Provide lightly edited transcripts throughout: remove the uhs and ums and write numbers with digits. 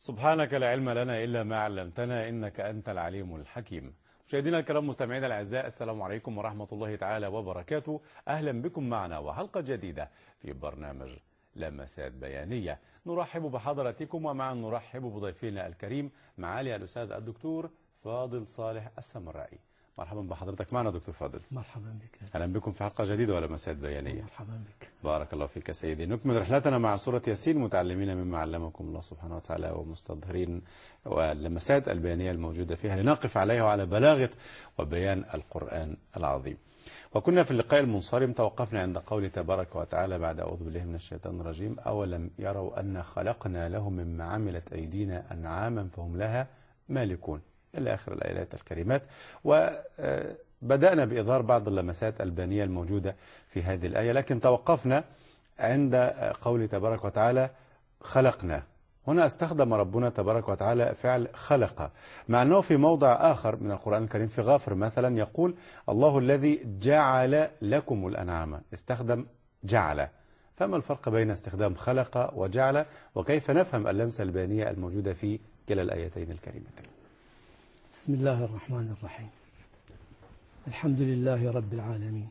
سبحانك لا علم لنا إلا ما علمتنا إنك أنت العليم الحكيم. مشاهدينا الكرام مستمعينا الأعزاء، السلام عليكم ورحمة الله تعالى وبركاته. أهلا بكم معنا وحلقة جديدة في برنامج لمسات بيانية. نرحب بحضراتكم ومعا نرحب بضيفنا الكريم معالي الأستاذ الدكتور فاضل صالح السمرائي. مرحبا بحضرتك معنا دكتور فاضل. مرحبا بك. أهلا بكم في حلقة جديدة ولمسات بيانية. مرحبا بك. بارك الله فيك سيدي. نكمل رحلتنا مع سورة ياسين متعلمين مما علمكم الله سبحانه وتعالى ومستظهرين واللمسات البيانية الموجودة فيها لنقف عليها وعلى بلاغة وبيان القرآن العظيم. وكنا في اللقاء المنصرم توقفنا عند قول تبارك وتعالى بعد أعوذ بالله من الشيطان الرجيم: أولم يروا أن خلقنا لهم مما عملت أيدينا أنعاما فهم لها مالكون، إلى آخر الآيات الكريمات. وبدأنا بإظهار بعض اللمسات البيانية الموجودة في هذه الآية، لكن توقفنا عند قول تبارك وتعالى خلقنا. هنا استخدم ربنا تبارك وتعالى فعل خلق، مع أنه في موضع آخر من القرآن الكريم في غافر مثلا يقول الله الذي جعل لكم الأنعام، استخدم جعل. فما الفرق بين استخدام خلق وجعل، وكيف نفهم اللمسة البيانية الموجودة في كلا الآيتين الكريمتين؟ بسم الله الرحمن الرحيم. الحمد لله رب العالمين،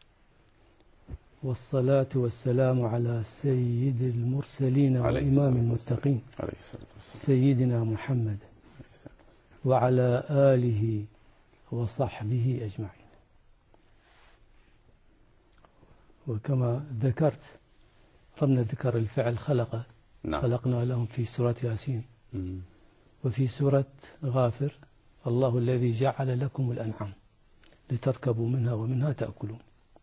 والصلاة والسلام على سيد المرسلين وإمام المتقين سيدنا محمد وعلى آله وصحبه أجمعين. وكما ذكرت ربنا ذكر الفعل خلق. نعم. خلقنا لهم في سورة ياسين، وفي سورة غافر الله الذي جعل لكم الأنعام لتركبوا منها ومنها تأكلون.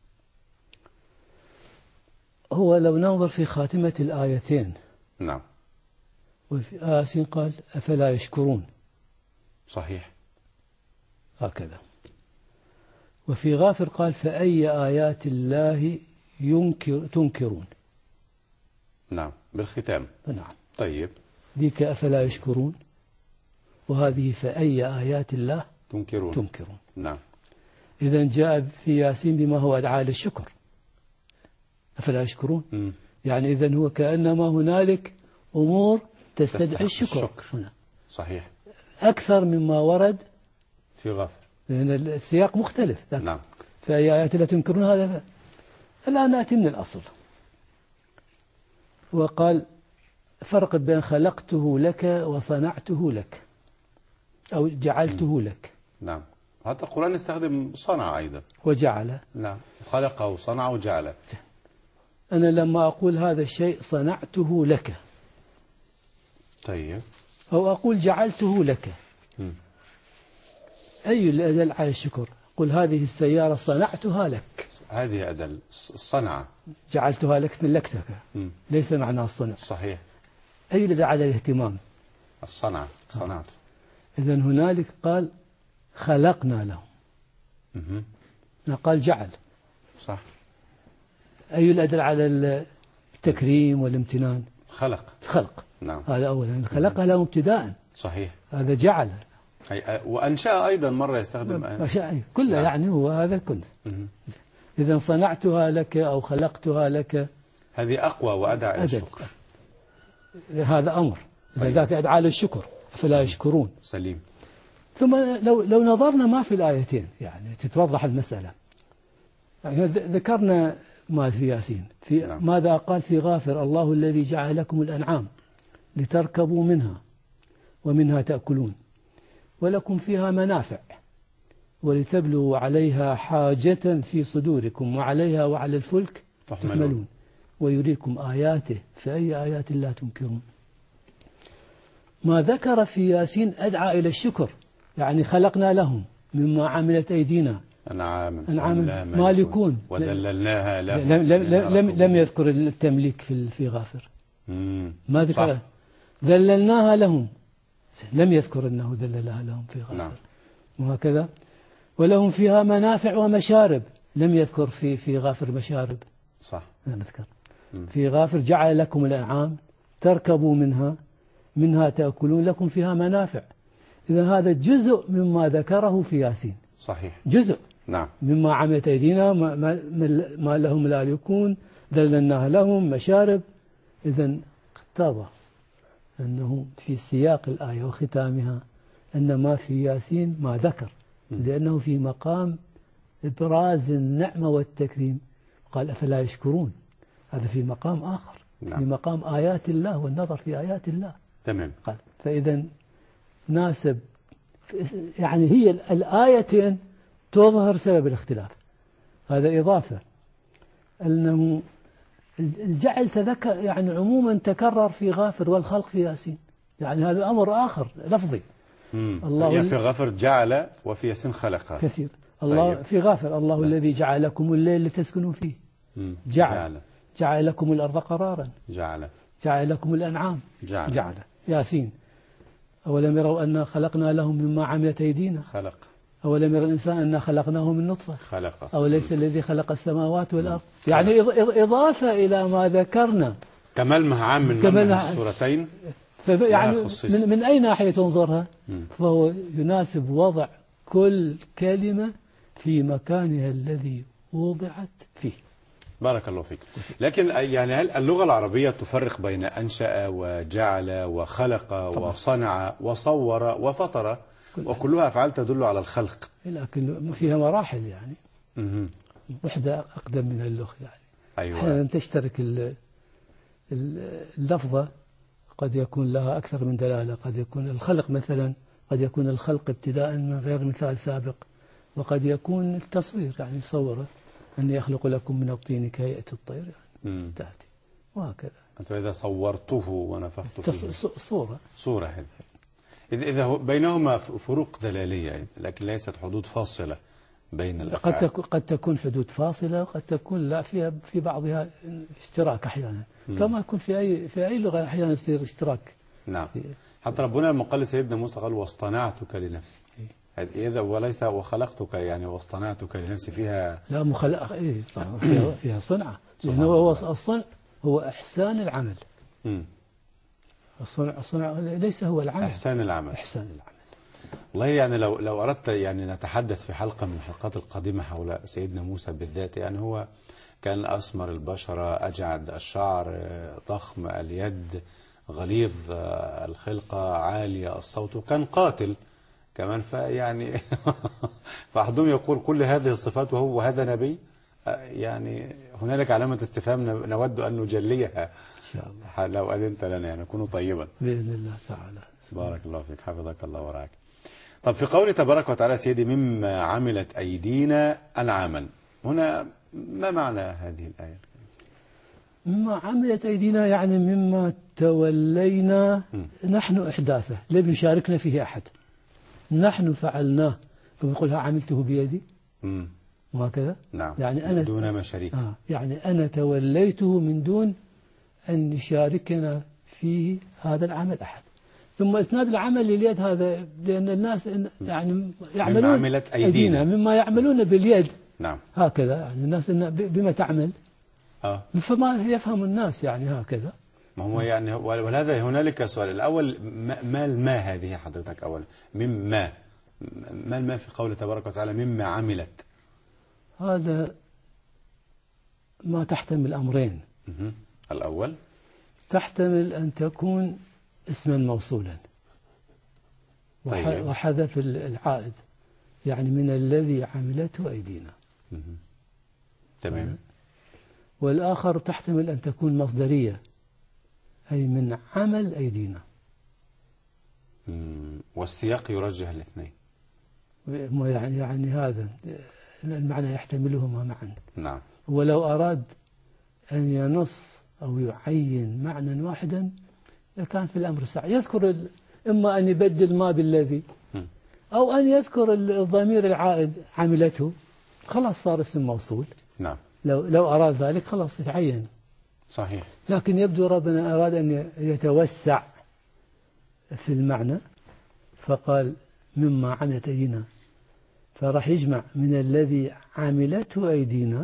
هو لو ننظر في خاتمة الآيتين، نعم، وفي ياسين قال أفلا يشكرون، صحيح، هكذا. وفي غافر قال فأي آيات الله تنكرون. نعم، بالختام. نعم. طيب، ذيك أفلا يشكرون، وهذه فأي آيات الله تنكرون. نعم. إذن جاء في ياسين بما هو أدعى للشكر، أفلا يشكرون. يعني إذن هو كأنما هنالك أمور تستدعي الشكر هنا. صحيح، أكثر مما ورد في غافر، لأن السياق مختلف. نعم. فأي آيات لا تنكرون، هذا الآن نأتي من الأصل. وقال فرق بين خلقته لك وصنعته لك أو جعلته لك. نعم. حتى القرآن يستخدم صنع أيضا، وجعل. نعم، خلق وصنع وجعل. أنا لما أقول هذا الشيء صنعته لك، طيب، أو أقول جعلته لك، أي الأدل على الشكر؟ قل هذه السيارة صنعتها لك، هذه أدل الصنعة، جعلتها لك ملكتك، ليس معنى الصنع. صحيح. أي الأدل على الاهتمام؟ الصنعة، صنعت. إذن هنالك قال خلقنا لهم، قال جعل، صح. أي الأدل على التكريم والامتنان؟ خلق. نعم. هذا أولا، خلقها لهم ابتداء، صحيح. هذا جعل. وأنشأ أيضا مرة يستخدم كله. نعم. يعني هو هذا كله. إذا صنعتها لك أو خلقتها لك، هذه أقوى وأدعى الشكر. هذا أمر، ذاك أدعى للشكر، فلا يشكرون. سليم. ثم لو نظرنا ما في الآيتين يعني تتوضح المسألة. يعني ذكرنا ما في ياسين، في نعم. ماذا قال في غافر؟ الله الذي جعل لكم الأنعام لتركبوا منها ومنها تأكلون ولكم فيها منافع ولتبلغوا عليها حاجة في صدوركم وعليها وعلى الفلك تحملون ويريكم آياته فأي آيات الله تنكرون. ما ذكر في ياسين أدعى إلى الشكر، يعني خلقنا لهم مما عملت أيدينا أنعاما مالكون، وذللناها لهم. لم يذكر التمليك في غافر، ما ذكر. صح. ذللناها لهم، لم يذكر أنه ذللها لهم في غافر. نعم. وهكذا. ولهم فيها منافع ومشارب، لم يذكر في غافر مشارب. صح. لم يذكر. في غافر جعل لكم الأنعام تركبوا منها تأكلون لكم فيها منافع. إذا هذا جزء مما ذكره في ياسين. صحيح. جزء. نعم. مما عملت أيدينا ما لهم لا يكون، ذللناها لهم مشارب. إذا اقتضى أنه في سياق الآية وختامها أن ما في ياسين ما ذكر، لأنه في مقام إبراز النعمة والتكريم، قال أفلا يشكرون، هذا في مقام آخر. نعم. في مقام آيات الله والنظر في آيات الله. تمام. قال فإذا ناسب، يعني هي الآيتين تظهر سبب الاختلاف. هذا إضافة أنه الجعل تذكر يعني عموما تكرر في غافر والخلق في ياسين، يعني هذا أمر آخر لفظي. الله يعني في غافر جعل وفي ياسين خلق كثير. الله طيب. في غافر الله لا. الذي جعل لكم الليل لتسكنوا فيه. جعل لكم الأرض قرارا. جعل لكم الأنعام. جعل. ياسين أولم يروا أنا خلقنا لهم مما عملت أيدينا. خلق. أولم يرى الإنسان أنا خلقناه من نطفة. خلق. أوليس الذي خلق السماوات والأرض. يعني إضافة إلى ما ذكرنا. كملمح عام من السورتين. يعني من أي ناحية تنظرها فهو يناسب وضع كل كلمة في مكانها الذي وضعت فيه. بارك الله فيك. لكن يعني هل اللغة العربية تفرق بين أنشأ وجعل وخلق وصنع وصور وفطر، وكلها أفعال تدل على الخلق، لكن فيها مراحل يعني. وحدة أقدم من الأخرى يعني. أيوة. أحيانا تشترك اللفظة، قد يكون لها أكثر من دلالة. قد يكون الخلق مثلا، قد يكون الخلق ابتداء من غير مثال سابق، وقد يكون التصوير يعني يصوره أن يخلق لكم من الطين كهيئة الطير يعني تأتي وهكذا. فإذا صورته ونفخت فيه صورة هذه. إذا بينهما فروق دلالية لكن ليست حدود فاصلة بين الأفعال. قد تكون حدود فاصلة، وقد تكون لا، فيها في بعضها اشتراك أحيانا، كما يكون في أي لغة أحيانا يصير اشتراك. نعم. حتى ربنا لما قال لسيدنا موسى قال واصطنعتك لنفسي، إذا وليس وخلقتك يعني واصطنعتك لنفسي، فيها لا فيها صنعة، لأنه هو الصنع هو إحسان العمل. الصنع ليس هو العمل، إحسان العمل. والله يعني لو أردت يعني نتحدث في حلقة من الحلقات القادمة حول سيدنا موسى بالذات، يعني هو كان أسمر البشرة، أجعد الشعر، ضخم اليد، غليظ الخلقة، عالية الصوت، وكان قاتل كمان. فيعني فأحدهم يقول كل هذه الصفات وهذا نبي، يعني هنالك علامة استفهام نود أن نجليها إن شاء الله لو أذنت لنا، يعني نكون طيبا بإذن الله تعالى. بارك الله فيك، حفظك الله ورعاك. طب في قوله تبارك وتعالى سيدي مما عملت أيدينا أنعاما، هنا ما معنى هذه الآية؟ مما عملت أيدينا يعني مما تولينا نحن إحداثه، لم يشاركنا فيه أحد، نحن فعلناه، كما يقولها عملته بيدي وهكذا. نعم. يعني أنا دون ما شريك. يعني أنا توليته من دون أن يشاركنا فيه هذا العمل أحد. ثم إسناد العمل لليد هذا لأن الناس يعني يعملون مما عملت أيدينا مما يعملون باليد. نعم. هكذا يعني الناس بما تعمل فما يفهم الناس يعني هكذا. ما هو يعني ولهذا هنالك سؤال الأول، ما هذه حضرتك أولا مما ما في قوله تبارك وتعالى مما عملت؟ هذا ما تحتمل أمرين. الأول تحتمل أن تكون اسما موصولا طيب. وحذف العائد، يعني من الذي عملته أيدينا. تمام. والآخر تحتمل أن تكون مصدرية، أي من عمل أيدينا. والسياق يرجح الاثنين. يعني هذا المعنى يحتملهما معا. نعم. ولو أراد أن ينص أو يعين معنى واحدا لكان في الأمر سعي، يذكر إما أن يبدل ما بالذي أو أن يذكر الضمير العائد عملته، خلاص صار اسم موصول. نعم. لو أراد ذلك خلاص يتعين. صحيح. لكن يبدو ربنا أراد أن يتوسع في المعنى فقال مما عملت أيدينا، فراح يجمع من الذي عملته أيدينا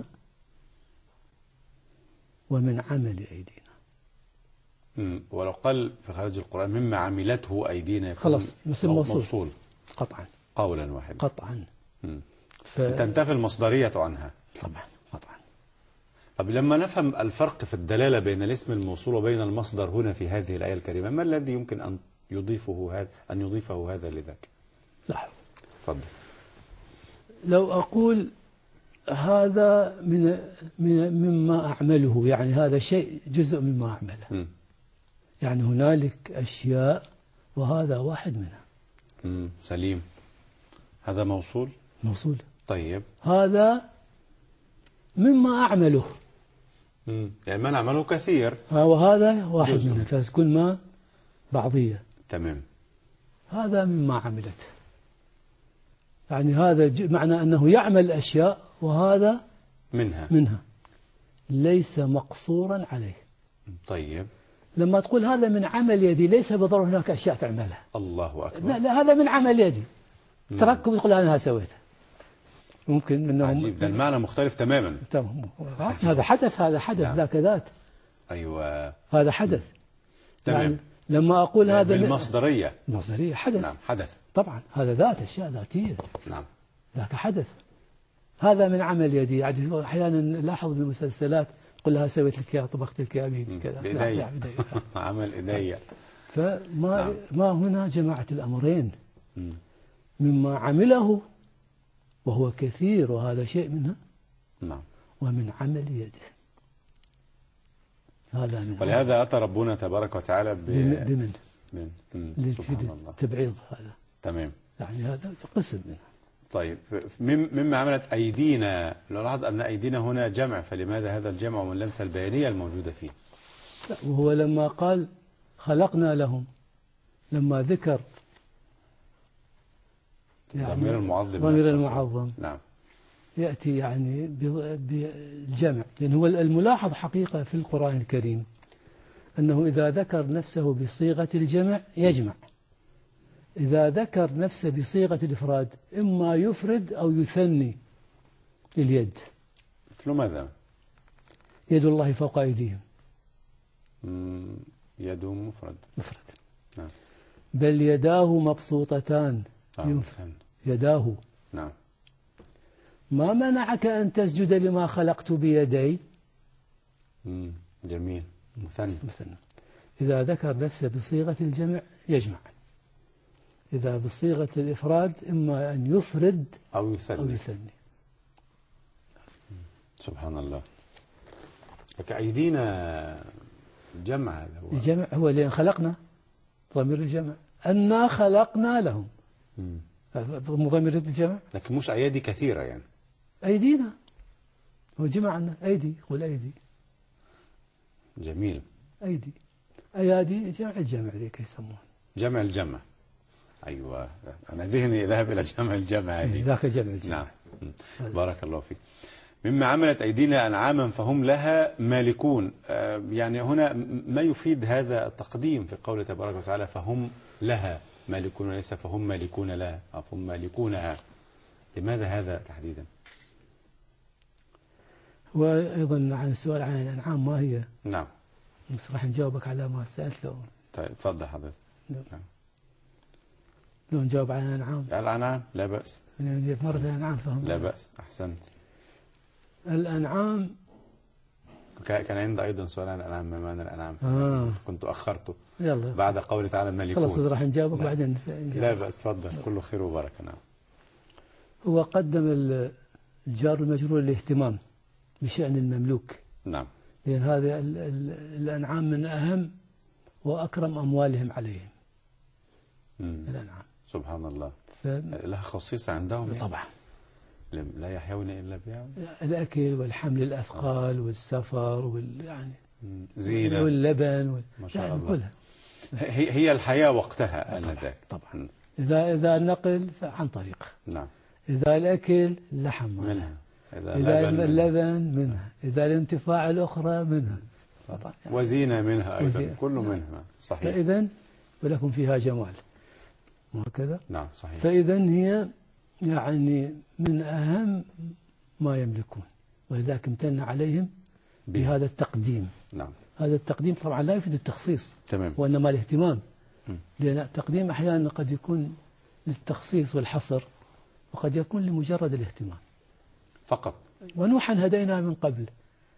ومن عمل أيدينا. ولو قال في خارج القرآن مما عملته أيدينا خلاص اسم موصول قطعا قولا واحدا قطعا. تنتفي المصدرية عنها طبعا قطعا. طب لما نفهم الفرق في الدلالة بين الاسم الموصول وبين المصدر هنا في هذه الآية الكريمة، ما الذي يمكن أن يضيفه هذا لذاك؟ لاحظ، تفضل. لو أقول هذا مما أعمله، يعني هذا شيء جزء مما أعمله. يعني هنالك أشياء وهذا واحد منها. سليم. هذا موصول؟ موصول. طيب. هذا مما أعمله. يعني ما نعمله كثير. وهذا واحد منها، فتكون ما بعضية. تمام. هذا مما عملت، يعني هذا معنى أنه يعمل أشياء وهذا منها ليس مقصورا عليه. طيب. لما تقول هذا من عمل يدي ليس بالضرورة هناك أشياء تعملها. الله أكبر. لا هذا من عمل يدي. تركب تقول أنا سويتها. ممكن أنهم عجيب، ده المعنى مختلف تماما. هذا حدث، هذا حدث. نعم. ذاك ذات. أيوة. هذا حدث. تمام. يعني لما أقول هذا بالمصدرية. المصدرية حدث. نعم حدث. طبعا هذا ذات، أشياء ذاتية. نعم. ذاك حدث. هذا من عمل يدي. يعني أحيانا نلاحظ بالمسلسلات تقول لها سويت لك يا طبخت لك يا بيدي كذا. بإيديا. عمل إيديا. فما ما هنا جماعة الأمرين. مما عمله وهو كثير وهذا شيء منها. نعم. ومن عمل يده. هذا من ولهذا أتى ربنا تبارك وتعالى بمن سبحان الله. تبعيض هذا. تمام. يعني هذا قسم منها. طيب، مما عملت أيدينا، لو لاحظ أن أيدينا هنا جمع، فلماذا هذا الجمع من اللمسة البيانية الموجودة فيه؟ وهو لما قال خلقنا لهم، لما ذكر يعني ضمير المعظم. ضمير المعظم. نعم. يأتي يعني بالجمع، لأن هو الملاحظ حقيقة في القرآن الكريم أنه إذا ذكر نفسه بصيغة الجمع يجمع، إذا ذكر نفسه بصيغة الإفراد إما يفرد أو يثني اليد. مثل ماذا؟ يد الله فوق أيديهم. يد مفرد. نعم. بل يداه مبسوطتان. يداه. نعم. ما منعك أن تسجد لما خلقت بيدي. جميل. مثنى. إذا ذكر نفسه بصيغة الجمع يجمع، إذا بصيغة الإفراد إما أن يفرد أو يثني. سبحان الله. أيدينا جمع. هذا هو الجمع، هو لأن خلقنا ضمير الجمع، أنا خلقنا لهم ضمير الجمع، لكن مش أيادي كثيرة يعني. أيدينا هو جمعنا أيدي، قل أيدي. جميل. أيدي أيادي جمع الجمع ذيك يسمون جمع الجمع. أيوة، أنا ذهني ذهب إلى جمع الجمع هذه. ذاك جمع الجمع. نعم. بارك الله فيك. مما عملت أيدينا أنعاما فهم لها مالكون. يعني هنا ما يفيد هذا التقديم في قوله تبارك وتعالى فهم لها مالكون، وليس فهم مالكون لها أو فهم مالكونها. لماذا هذا تحديدا؟ وأيضا عن السؤال عن الأنعام ما هي. نعم. بس راح نجاوبك على ما سألت له. طيب تفضل حضرتك. نعم. لو نجاوب عن الأنعام. الأنعام لا بأس. مرة الأنعام فهم. لا بأس، أحسنت. الأنعام كان عندي أيضا سؤال عن الأنعام. ما معنى الأنعام؟ كنت أخرته. يلا. بعد قوله تعالى مالكون. خلاص راح نجاوبك بعدين. لا بأس، تفضل. كله خير وبركة. نعم. هو قدم الجار المجرور الاهتمام بشأن المملوك. نعم. لأن هذه الأنعام من أهم وأكرم أموالهم عليهم. الأنعام. سبحان الله. لها خصيصة عندهم. طبعا. لا يحيون إلا بها. الأكل والحمل الأثقال والسفر يعني زينة واللبن ما شاء الله. كلها. هي الحياة وقتها آنذاك. طبعا. إذا النقل فعن طريق. نعم. إذا الأكل لحم منها. إذا اللبن منها. إذا الانتفاع الأخرى منها. يعني وزينة منها أيضا. كله منها. صحيح. فإذا ولكم فيها جمال وهكذا. نعم صحيح. فإذا هي يعني من أهم ما يملكون، ولذلك امتن عليهم بهذا التقديم. نعم. هذا التقديم طبعا لا يفيد التخصيص. تمام. وإنما الاهتمام. لأن التقديم أحيانا قد يكون للتخصيص والحصر، وقد يكون لمجرد الاهتمام فقط. ونوحا هدينا من قبل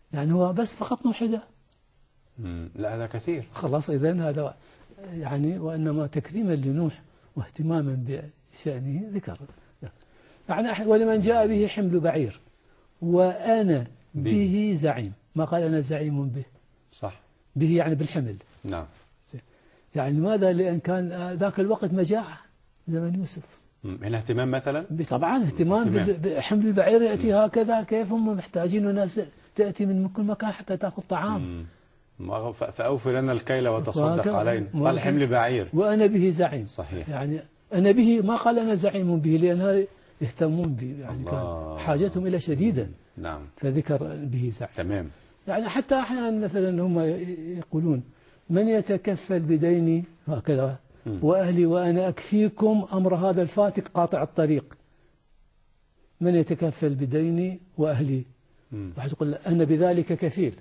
يعني هو بس فقط نوحده. لا هذا كثير. خلاص إذن هذا يعني وإنما تكريما لنوح واهتماما بشأنه ذكر. يعني ولمن جاء به حمل بعير وأنا به زعيم، ما قال أنا زعيم به. صح. به يعني بالحمل. نعم. يعني لماذا؟ لأن كان ذاك الوقت مجاعة زمن يوسف. هنا اهتمام مثلا؟ طبعا اهتمام بحمل البعير، يأتي هكذا كيف هم محتاجين، وناس تأتي من كل مكان حتى تأخذ طعام. فأوفي لنا الكيل وتصدق علينا، قال حمل بعير وأنا به زعيم. صحيح. يعني أنا به، ما قال أنا زعيم به، لأن يهتمون به، يعني كان حاجتهم إلى شديدة. نعم. فذكر به زعيم. تمام. يعني حتى أحيانا مثلا هم يقولون من يتكفل بديني هكذا وأهلي وأنا أكفيكم أمر هذا الفاتك قاطع الطريق. من يتكفل بديني وأهلي، واحد يقول أنا بذلك كفيل،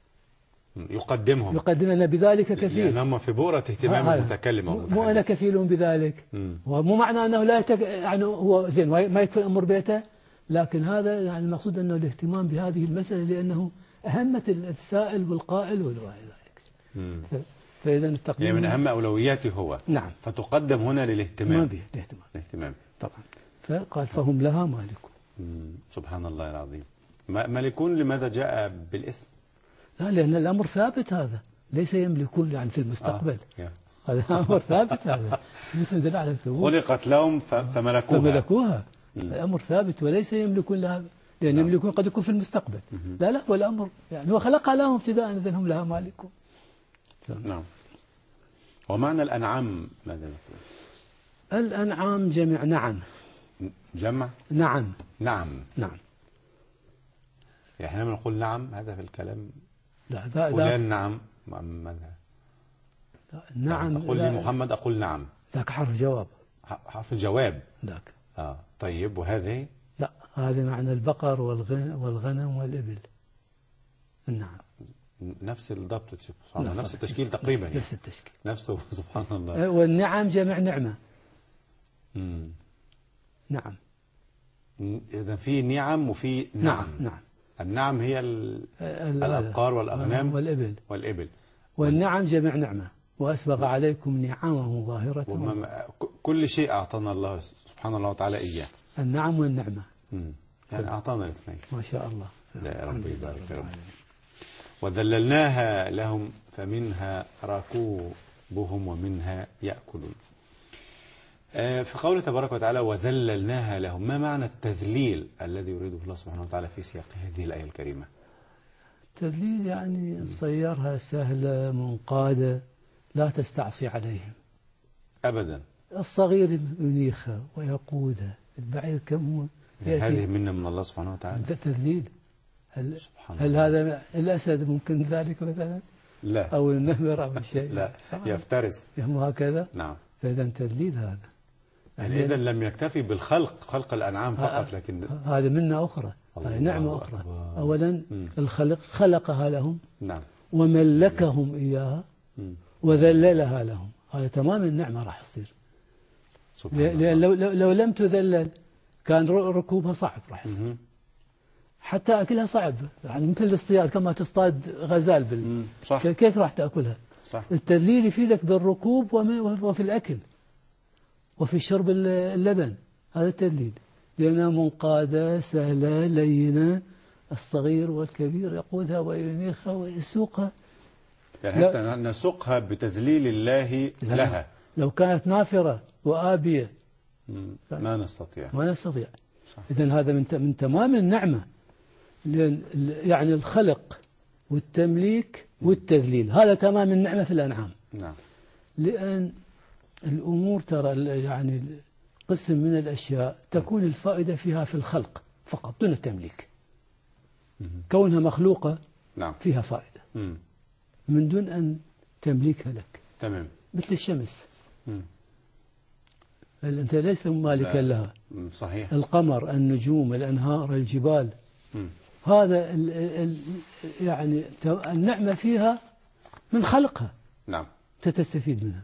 يقدم أنا بذلك كفيل، لأن هم في بؤرة اهتمام المتكلم أو المتحدث. مو أنا كفيل بذلك. ومو معنى أنه لا يعني هو زين ما يكفي أمر بيته، لكن هذا يعني المقصود أنه الاهتمام بهذه المسألة لأنه أهمة السائل والقائل والواعي ذلك. فإذا التقديم يعني من أهم أولوياته هو. نعم. فتقدم هنا للاهتمام. الاهتمام. طبعا. فقال فهم لها مالكون. سبحان الله العظيم. مالكون لماذا جاء بالاسم؟ لا، لأن الأمر ثابت، هذا ليس يملكون يعني في المستقبل. هذا أمر ثابت، هذا يدل على الثبوت. خلقت لهم فملكوها. الأمر ثابت وليس يملكون لها، لأن يملكون قد يكون في المستقبل. لا هو الأمر يعني هو خلقها لهم ابتداء، إذن هم لها مالكون. نعم. ومعنى الأنعام ماذا نقول؟ الأنعام جمع نعم. جمع؟ نعم. نعم. نعم. يعني احنا بنقول نعم هذا في الكلام. لا فلان نعم ماذا؟ نعم. تقول لي محمد أقول نعم. ذاك حرف جواب. حرف الجواب. ذاك. طيب وهذه؟ لا، هذه معنى البقر والغنم والإبل. النعم. نفس الضبط سبحان الله، نفس التشكيل تقريبا. نفس التشكيل. نفسه سبحان الله. والنعم جمع نعمة. نعم. إذا في نعم وفي نعم. نعم. النعم هي الأبقار والأغنام والإبل. والنعم جمع نعمة، وأسبغ عليكم نعمه ظاهرة. كل شيء أعطانا الله سبحانه الله وتعالى إياه. النعم والنعمة. يعني أعطانا الاثنين. ما شاء الله. لا رب يبارك يا رب. وذللناها لهم فمنها ركوبهم ومنها يأكلون. في قوله تبارك وتعالى وذللناها لهم، ما معنى التذليل الذي يريده الله سبحانه وتعالى في سياق هذه الآية الكريمة؟ التذليل يعني صيرها سهلة منقادة لا تستعصي عليهم أبدا. الصغير ينيخها ويقودها، البعير كم هو هذه منا من الله سبحانه وتعالى. تذليل. هل هذا الأسد ممكن ذلك مثلا؟ لا. أو النمر أو شيء؟ لا، يفترس. هكذا. نعم. فإذا تذليل هذا. يعني إذا لم يكتفي بالخلق، خلق الأنعام فقط، لكن هذه منة أخرى، هذه نعمة أخرى. أولا خلقها لهم. نعم. وملكهم إياها وذللها لهم، هذا تمام النعمة راح تصير. لأن لو لم تذلل كان ركوبها صعب راح يصير، حتى أكلها صعب، يعني مثل الاصطياد، كما تصطاد غزال صح. كيف راح تأكلها؟ صح. التذليل يفيدك بالركوب وفي الأكل وفي شرب اللبن، هذا التذليل، لأنها منقادة سهلة لينة، الصغير والكبير يقودها وينيخها ويسوقها. يعني حتى نسوقها بتذليل الله لها. لو كانت نافرة وآبية ما نستطيع. إذن هذا من تمام النعمة، يعني الخلق والتمليك والتذليل، هذا تمام النعمة في الأنعام. نعم. لأن الأمور ترى يعني قسم من الأشياء تكون الفائدة فيها في الخلق فقط دون التمليك، كونها مخلوقة. نعم. فيها فائدة من دون أن تملكها لك. تمام. مثل الشمس، أنت ليس مالكا لها. صحيح. القمر، النجوم، الأنهار، الجبال، هذا يعني النعمة فيها من خلقها. نعم. تستفيد منها.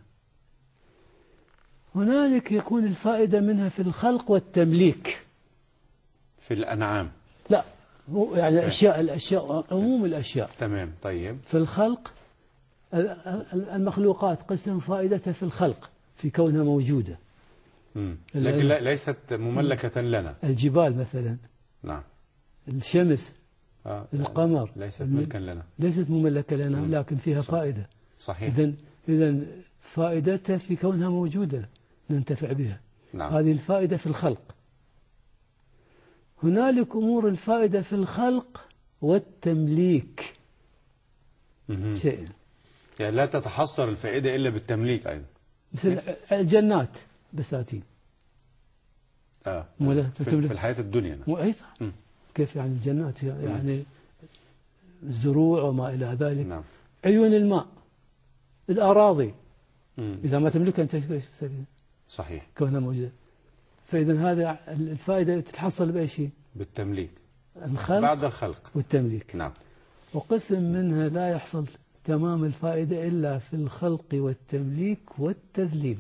هنالك يكون الفائدة منها في الخلق والتمليك. في الأنعام. لا، يعني الأشياء عموم الأشياء. تمام. طيب. في الخلق المخلوقات قسم فائدتها في الخلق في كونها موجودة. لكن ليست مملكة لنا. الجبال مثلا. نعم. الشمس. القمر. ليست ملكا لنا. ليست مملكة لنا لكن فيها فائدة. صحيح. إذن فائدتها في كونها موجودة ننتفع بها. نعم. هذه الفائدة في الخلق. هنالك أمور الفائدة في الخلق والتمليك شيء، يعني لا تتحصر الفائدة إلا بالتمليك أيضا، مثل الجنات بساتين في الحياة الدنيا. أيضا كيف يعني الجنات يعني الزروع وما إلى ذلك. نعم. عيون الماء، الأراضي إذا ما تملكها أنت كيف تسوي؟ صحيح. كونها موجودة. فإذا هذا الفائدة تتحصل بأي شيء؟ بالتمليك. الخلق بعد الخلق والتمليك. نعم. وقسم منها لا يحصل تمام الفائدة إلا في الخلق والتمليك والتذليل.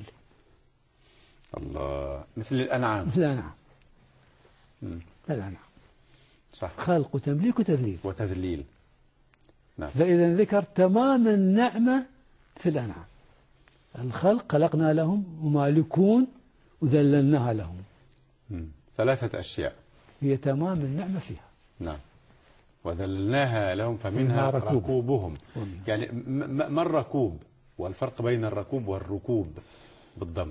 الله. مثل الأنعام. مثل الأنعام. الأنعام. صح. خلق وتمليك وتذليل. وتذليل. نعم. فإذا ذكر تمام النعمة في الأنعام. الخلق خلقنا لهم ومالكون وذللناها لهم. 3 أشياء هي تمام النعمة فيها. نعم. وذللناها لهم فمنها ركوبهم. يعني ما الركوب والفرق بين الركوب والركوب بالضم؟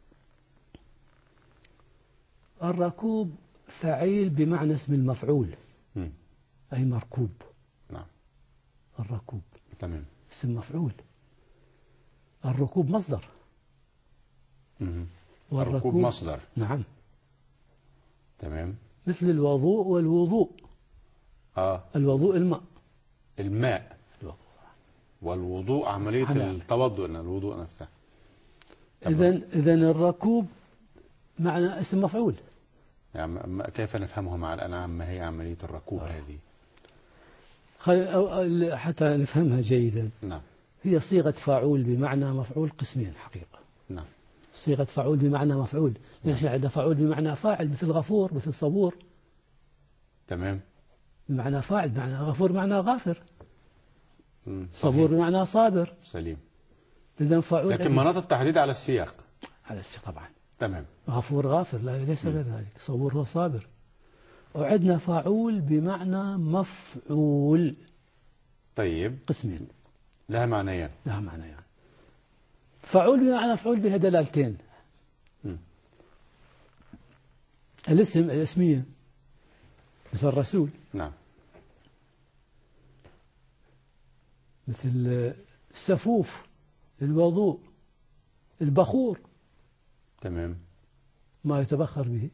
الركوب فعيل بمعنى اسم المفعول. أي مركوب. نعم. الركوب تمام. اسم مفعول. الركوب مصدر. والركوب مصدر. نعم. تمام. مثل الوضوء والوضوء. الوضوء الماء. الوضوء. والوضوء عملية التوضؤ، الوضوء نفسه. إذن الركوب معنى اسم مفعول. يعني كيف نفهمها مع الأنعام؟ ما هي عملية الركوب هذه؟ حتى نفهمها جيدا. نعم. هي صيغة فاعول بمعنى مفعول قسمين حقيقة. نعم. صيغة فاعول بمعنى مفعول. نحن عندنا فاعول بمعنى فاعل مثل غفور، مثل صبور. تمام. بمعنى فاعل، بمعنى غفور بمعنى غافر. صبور بمعنى صابر. سليم. إذن فاعول. لكن مناط التحديد على السياق. على السياق طبعا. تمام. غفور غافر، لا ليس غير ذلك. صبور هو صابر. وعندنا فاعول بمعنى مفعول. طيب. قسمين. لها معنيان. لها معنيان. فاعول بمعنى مفعول بها دلالتين. الاسم الاسمية مثل الرسول. نعم. مثل السفوف، الوضوء، البخور. تمام. ما يتبخر به.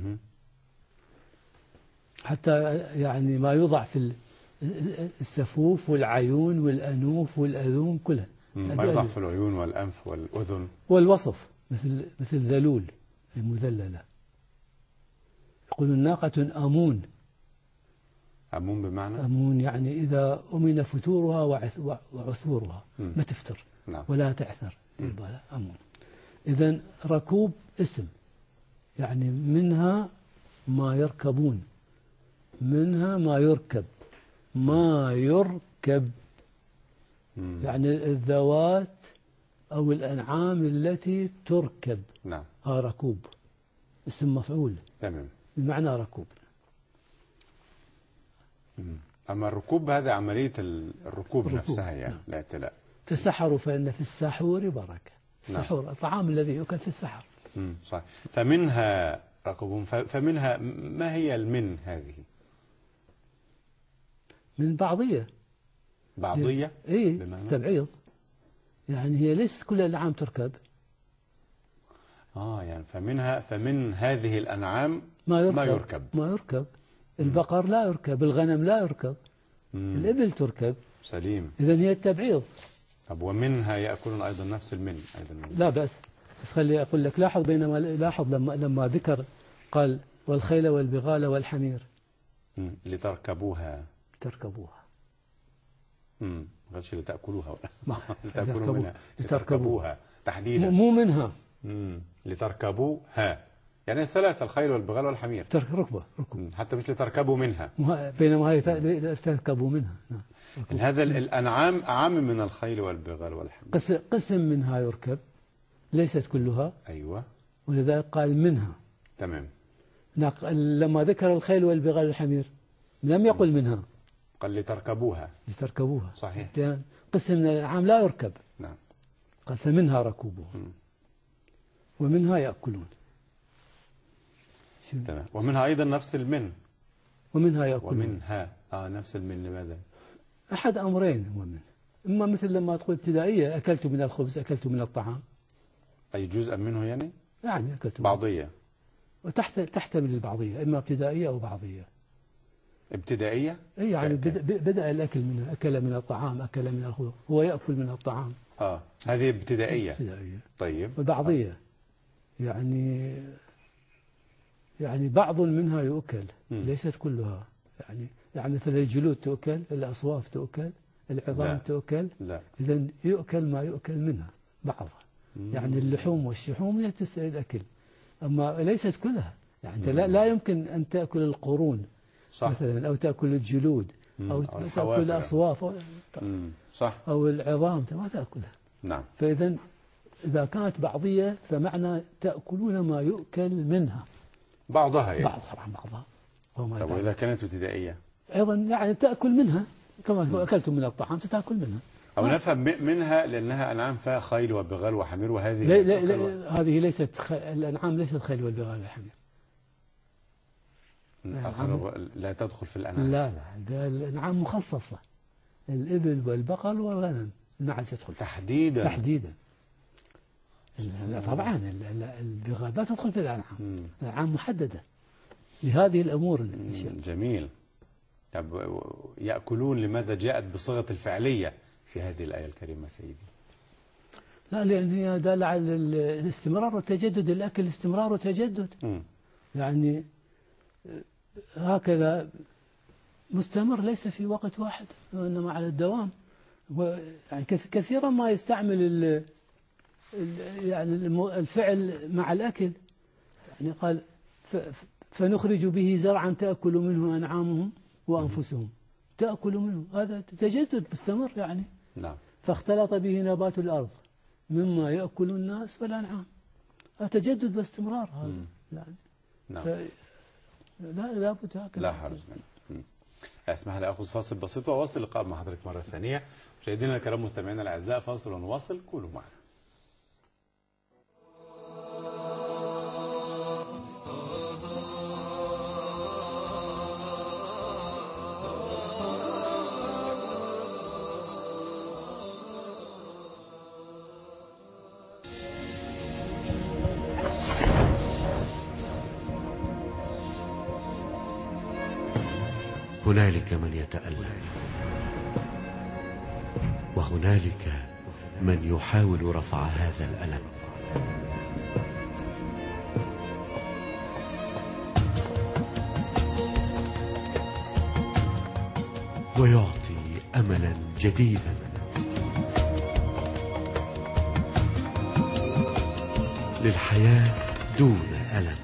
حتى يعني ما يوضع في السفوف والعيون والأنوف والأذون كلها. ما يوضع في العيون والأنف والأذن. والوصف مثل ذلول المذللة. يقولون ناقة أمون. أمون بمعنى؟ أمون يعني إذا أمن فتورها وعثورها ما تفتر. نعم. ولا تعثر. أمون. إذن ركوب اسم، يعني منها ما يركبون، منها ما يركب. ما يركب يعني الذوات أو الأنعام التي تركب. نعم. ركوب اسم مفعول. تمام. بمعنى ركوب. أما الركوب هذا عملية الركوب نفسها يعني. لا اعتلاء. تسحروا فإن في السحور بركة. السحور الطعام الذي يؤكل في السحر. صح. فمنها ركوب. فمنها ما هي المن هذه؟ من بعضية. بعضية؟ إيه تبعيض. يعني هي ليست كل الأنعام تركب. يعني فمن هذه الأنعام ما يركب. ما يركب. البقر لا يركب، الغنم لا يركب. الإبل تركب. سليم. إذن هي التبعيض. طب ومنها يأكلون أيضا نفس المن أيضا. لا بأس. بس خلي أقول لك لاحظ لما ذكر قال والخيل والبغال والحمير. لتركبوها. تركبوها. ما قالش لتأكلوها. لتركبوها تحديدا. مو منها. لتركبوها. يعني الثلاثة، الخيل والبغال والحمير. ركبة. حتى مش لتركبوا منها. بينما هي تركبوا منها. نعم. هذا الأنعام أعم من الخيل والبغال والحمير. قسم منها يركب، ليست كلها. أيوة. ولذلك قال منها. تمام. لما ذكر الخيل والبغال والحمير لم يقل منها، قال لتركبوها. صحيح. قسم من الأنعام لا يركب. نعم. قال فمنها ركوبها ومنها يأكلون. تمام. ومنها أيضا نفس المن. ومنها يأكلون. ومنها نفس المن. لماذا؟ أحد أمرين هو منه. إما مثل لما تقول ابتدائية أكلت من الخبز، أكلت من الطعام. أي جزء منه يعني أكلت بعضية. وتحتمل البعضية، إما ابتدائية أو بعضية. ابتدائية؟ أي يعني بدأ الأكل منها، أكل من الطعام، أكل من الخبز، هو يأكل من الطعام. هذه ابتدائية. طيب. والبعضية يعني بعض منها يؤكل، ليست كلها. يعني مثل الجلود تؤكل، الأصواف تؤكل، العظام تؤكل. لا. إذن يؤكل ما يؤكل منها بعضها. يعني اللحوم والشحوم هي تسأل الأكل، أما ليست كلها. يعني أنت لا يمكن أن تأكل القرون. صح. مثلا أو تأكل الجلود أو تأكل الأصواف صح. أو العظام ما تأكلها. نعم. فإذا إذا كانت بعضية فمعنى تأكلون ما يؤكل منها. بعضها يعني. بعضها. طب وإذا كانت ابتدائية؟ أيضا يعني تأكل منها كما أكلتم من الطعام تأكل منها. أو نفهم منها لأنها أنعام فيها خيل وبغال وحمير، وهذه لا هذه ليست الأنعام ليست خيل والبغال والحمير. لا تدخل في الأنعام. لا الأنعام مخصصة، الإبل والبقر والغنم ما عاد تدخل تحديدا. لا طبعا البغال لا تدخل في الأنعام. الأنعام محددة لهذه الأمور. جميل. طب يأكلون لماذا جاءت بصيغة الفعلية في هذه الآية الكريمة سيدي؟ لا لأن هي دالة على الاستمرار والتجدد، الأكل استمرار وتجدد. يعني هكذا مستمر، ليس في وقت واحد وإنما على الدوام. يعني كثيرا ما يستعمل يعني الفعل مع الأكل. يعني قال فنخرج به زرعا تأكل منه أنعامهم وأنفسهم. تأكل منه، هذا تجدد مستمر يعني. نعم. فاختلط به نبات الأرض مما يأكل الناس والأنعام. تجدد باستمرار هذا يعني. نعم. لا بد هكذا. لا حرج منه. اسمح لي أخذ فاصل بسيط وأواصل اللقاء مع حضرتك مرة ثانية. مشاهدينا الكرام مستمعينا الأعزاء، فاصل ونواصل، كونوا معنا. هنالك من يتألم، وهنالك من يحاول رفع هذا الألم. ويعطي أملا جديدا للحياة دون ألم.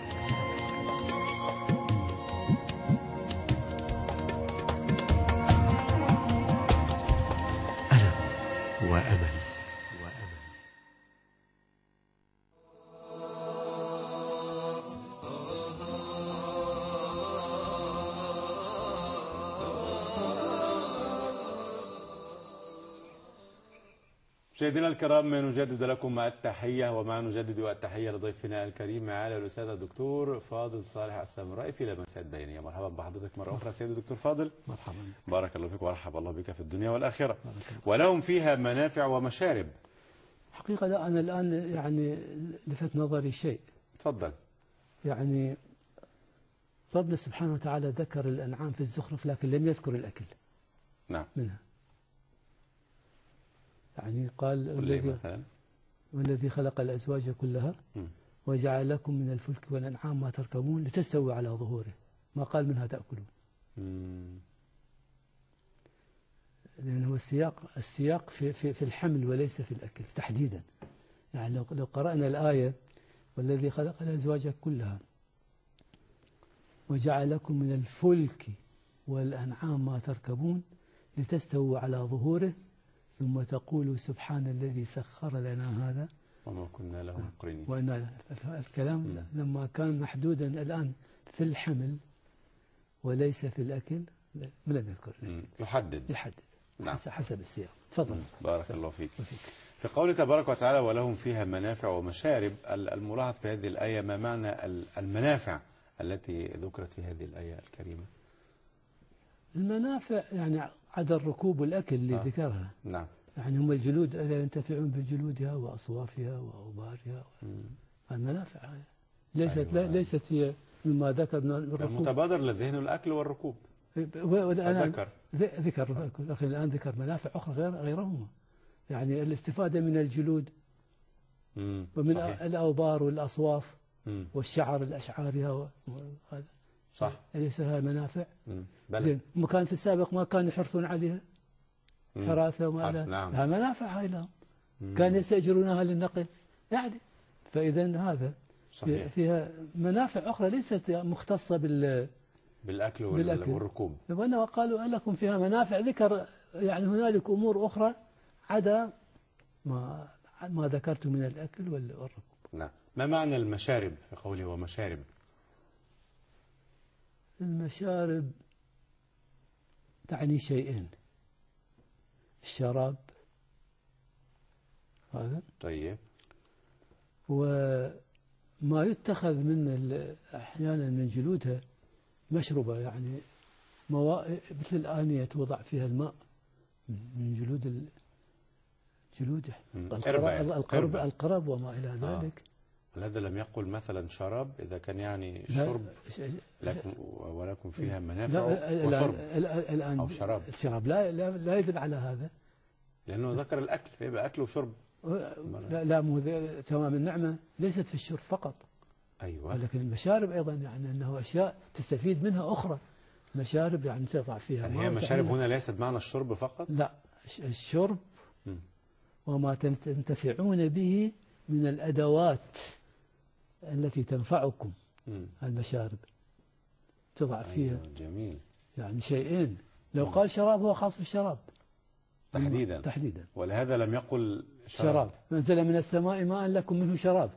مشاهدينا الكرام، نجدد لكم التحية، ومع نجدد التحية لضيفنا الكريم معالي الأستاذ الدكتور فاضل صالح السامرائي في لمسات بيانية. مرحبا بحضرتك مرة أخرى سيدي الدكتور فاضل. مرحبا. بارك الله فيك ورحب الله بك في الدنيا والآخرة. ولهم فيها منافع ومشارب. حقيقة لا، أنا الآن يعني لفت نظري شيء. تفضل. يعني ربنا سبحانه وتعالى ذكر الأنعام في الزخرف لكن لم يذكر الأكل. نعم. منها. يعني قال والذي خلق الأزواج كلها وجعل لكم من الفلك والأنعام ما تركبون لتستووا على ظهوره، ما قال منها تأكلون. لأنه السياق في الحمل وليس في الأكل تحديدا. يعني لو قرأنا الآية والذي خلق الأزواج كلها وجعل لكم من الفلك والأنعام ما تركبون لتستووا على ظهوره ثم تقولوا سبحان الذي سخر لنا هذا وما كنا له مقرنين. وأن الكلام لما كان محدودا الآن في الحمل وليس في الأكل لم يذكر يحدد نعم. حسب السياق. تفضل. بارك الله فيك. في قوله تبارك وتعالى ولهم فيها منافع ومشارب، الملاحظ في هذه الآية ما معنى المنافع التي ذكرت في هذه الآية الكريمة؟ المنافع يعني عدا الركوب والأكل اللي ذكرها. نعم. يعني هم الجلود ألا ينتفعون بجلودها وأصوافها وأوبارها. المنافع ليست هي مما ذكر من الركوب. المتبادر للذهن الأكل والركوب. ذكر أخي الآن ذكر منافع أخرى غيرهما، يعني الاستفادة من الجلود ومن صحيح. الأوبار والأصواف والشعر الأشعارها وهذا صح. أليس لها منافع؟ زين. مكان في السابق ما كانوا يحرثون عليها حراثة وما نعم. لها منافع هاي لهم. كانوا يستأجرونها للنقل يعني. فإذا هذا صحيح. فيها منافع أخرى ليست مختصة بالأكل والركوب. وأنه قالوا لكم فيها منافع، ذكر يعني هنالك أمور أخرى عدا ما ذكرت من الأكل والركوب. نعم. ما معنى المشارب في قوله ومشارب؟ المشارب تعني شيئين: الشراب هذا طيب، وما يتخذ من أحيانا من جلودها مشروبة، يعني مثل الآنية توضع فيها الماء من جلوده القرب وما إلى ذلك. هذا لم يقل مثلا شراب إذا كان يعني شرب ولكم فيها منافع وشرب الآن أو شراب. الشراب لا يدل على هذا لأنه ذكر الأكل، فيبقى أكل وشرب. لا مو تمام النعمة ليست في الشرب فقط. أيوة. ولكن المشارب أيضا يعني أنه أشياء تستفيد منها أخرى. مشارب يعني تضع فيها يعني هي مشارب هنا ليست معنى الشرب فقط؟ لا، الشرب وما تنتفعون به من الأدوات التي تنفعكم. المشارب تضع فيها. جميل. يعني شيئين. لو قال شراب هو خاص بالشراب تحديدا. ولهذا لم يقل شراب. نزل من السماء ماء لكم منه شراب